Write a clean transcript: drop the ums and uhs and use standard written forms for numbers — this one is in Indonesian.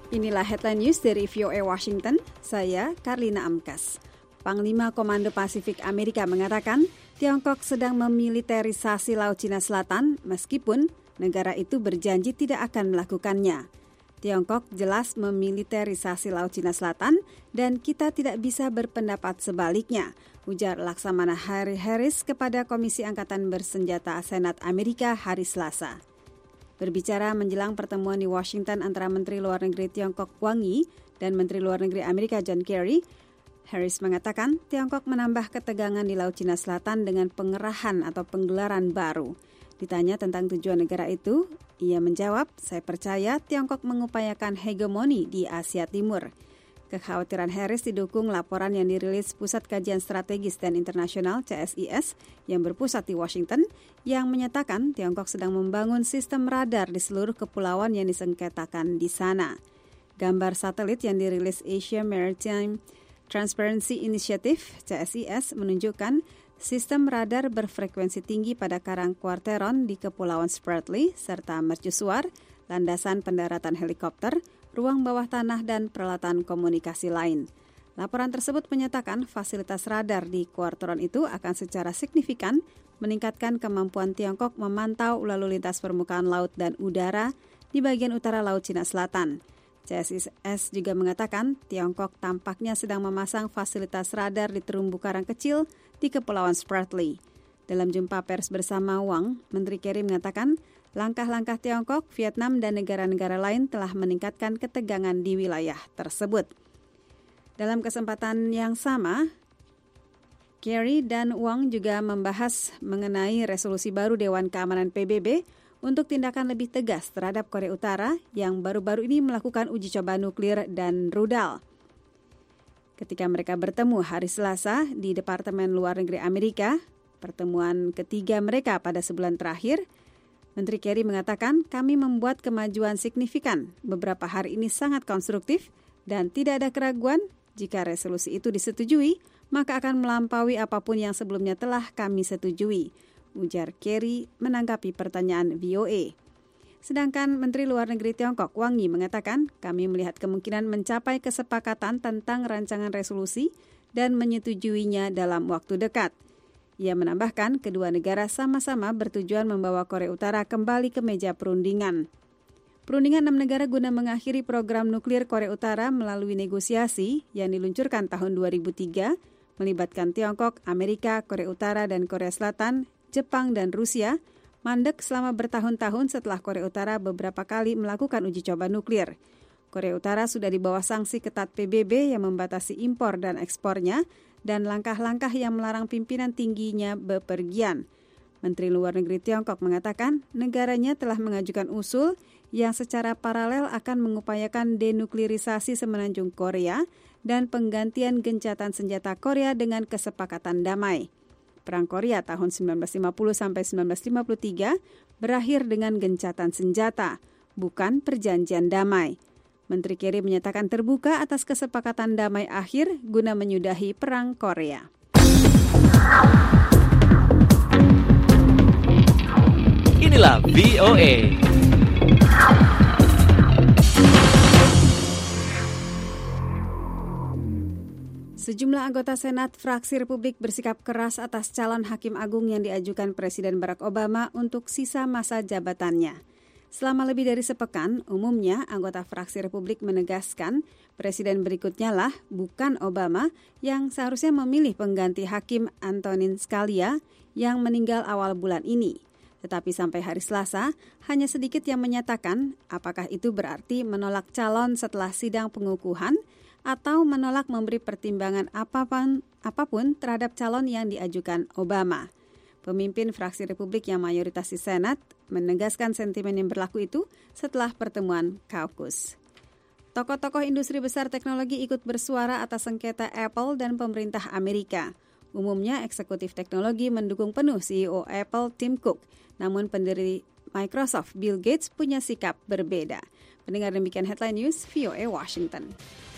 Inilah headline news dari VOA Washington, saya Karlina Amkas. Panglima Komando Pasifik Amerika mengatakan Tiongkok sedang memiliterisasi Laut Cina Selatan meskipun negara itu berjanji tidak akan melakukannya. Tiongkok jelas memiliterisasi Laut Cina Selatan dan kita tidak bisa berpendapat sebaliknya, ujar Laksamana Harris kepada Komisi Angkatan Bersenjata Senat Amerika hari Selasa. Berbicara menjelang pertemuan di Washington antara Menteri Luar Negeri Tiongkok Wang Yi dan Menteri Luar Negeri Amerika John Kerry, Harris mengatakan Tiongkok menambah ketegangan di Laut Cina Selatan dengan pengerahan atau penggelaran baru. Ditanya tentang tujuan negara itu, ia menjawab, "Saya percaya Tiongkok mengupayakan hegemoni di Asia Timur." Kekhawatiran Harris didukung laporan yang dirilis Pusat Kajian Strategis dan Internasional CSIS yang berpusat di Washington yang menyatakan Tiongkok sedang membangun sistem radar di seluruh kepulauan yang disengketakan di sana. Gambar satelit yang dirilis Asia Maritime Transparency Initiative CSIS menunjukkan sistem radar berfrekuensi tinggi pada Karang Quarteron di Kepulauan Spratly serta mercusuar, landasan pendaratan helikopter, ruang bawah tanah, dan peralatan komunikasi lain. Laporan tersebut menyatakan fasilitas radar di Quarteron itu akan secara signifikan meningkatkan kemampuan Tiongkok memantau lalu lintas permukaan laut dan udara di bagian utara Laut Cina Selatan. CSIS juga mengatakan Tiongkok tampaknya sedang memasang fasilitas radar di terumbu karang kecil di Kepulauan Spratly. Dalam jumpa pers bersama Wang, Menteri Kerry mengatakan langkah-langkah Tiongkok, Vietnam, dan negara-negara lain telah meningkatkan ketegangan di wilayah tersebut. Dalam kesempatan yang sama, Kerry dan Wang juga membahas mengenai resolusi baru Dewan Keamanan PBB untuk tindakan lebih tegas terhadap Korea Utara yang baru-baru ini melakukan uji coba nuklir dan rudal. Ketika mereka bertemu hari Selasa di Departemen Luar Negeri Amerika, pertemuan ketiga mereka pada sebulan terakhir, Menteri Kerry mengatakan, "Kami membuat kemajuan signifikan. Beberapa hari ini sangat konstruktif dan tidak ada keraguan jika resolusi itu disetujui, maka akan melampaui apapun yang sebelumnya telah kami setujui," ujar Kerry menanggapi pertanyaan VOA. Sedangkan Menteri Luar Negeri Tiongkok Wang Yi mengatakan, "Kami melihat kemungkinan mencapai kesepakatan tentang rancangan resolusi dan menyetujuinya dalam waktu dekat." Ia menambahkan kedua negara sama-sama bertujuan membawa Korea Utara kembali ke meja perundingan. Perundingan 6 negara guna mengakhiri program nuklir Korea Utara melalui negosiasi yang diluncurkan tahun 2003 melibatkan Tiongkok, Amerika, Korea Utara, dan Korea Selatan, Jepang, dan Rusia, mandek selama bertahun-tahun setelah Korea Utara beberapa kali melakukan uji coba nuklir. Korea Utara sudah di bawah sanksi ketat PBB yang membatasi impor dan ekspornya, dan langkah-langkah yang melarang pimpinan tingginya bepergian. Menteri Luar Negeri Tiongkok mengatakan negaranya telah mengajukan usul yang secara paralel akan mengupayakan denuklirisasi semenanjung Korea dan penggantian gencatan senjata Korea dengan kesepakatan damai. Perang Korea tahun 1950 sampai 1953 berakhir dengan gencatan senjata, bukan perjanjian damai. Menteri Kerry menyatakan terbuka atas kesepakatan damai akhir guna menyudahi Perang Korea. Inilah VOA. Sejumlah anggota Senat fraksi Republik bersikap keras atas calon hakim agung yang diajukan Presiden Barack Obama untuk sisa masa jabatannya. Selama lebih dari sepekan, umumnya anggota fraksi Republik menegaskan presiden berikutnya lah, bukan Obama, yang seharusnya memilih pengganti hakim Antonin Scalia yang meninggal awal bulan ini. Tetapi sampai hari Selasa, hanya sedikit yang menyatakan apakah itu berarti menolak calon setelah sidang pengukuhan atau menolak memberi pertimbangan apapun terhadap calon yang diajukan Obama. Pemimpin fraksi Republik yang mayoritas di Senat menegaskan sentimen yang berlaku itu setelah pertemuan kaukus. Tokoh-tokoh industri besar teknologi ikut bersuara atas sengketa Apple dan pemerintah Amerika. Umumnya eksekutif teknologi mendukung penuh CEO Apple Tim Cook, namun pendiri Microsoft Bill Gates punya sikap berbeda. Pendengar demikian headline news VOA Washington.